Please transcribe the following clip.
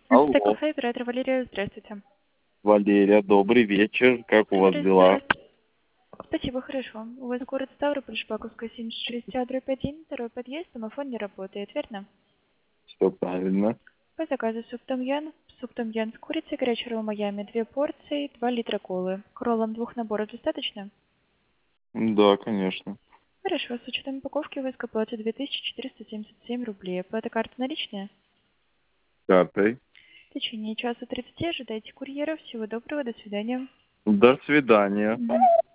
Алло, Кафе, оператор Валерия, здравствуйте. Валерия, добрый вечер. Как у вас Приветствую дела? вас. Спасибо, хорошо. У вас город Ставрополь, Шпаковская, 76А, дробь 1, второй подъезд, домофон не работает, верно? Все правильно. По заказу суп том ян с курицей, горячий ролл Майами, 2 порции, 2 литра колы. К роллам 2 наборов достаточно? Да, конечно. Хорошо, с учетом упаковки вы заплатите 2477 рублей. Оплата карты наличная? Картой. В течение часа 30 ожидайте курьера. Всего доброго, до свидания. До свидания. Мгм.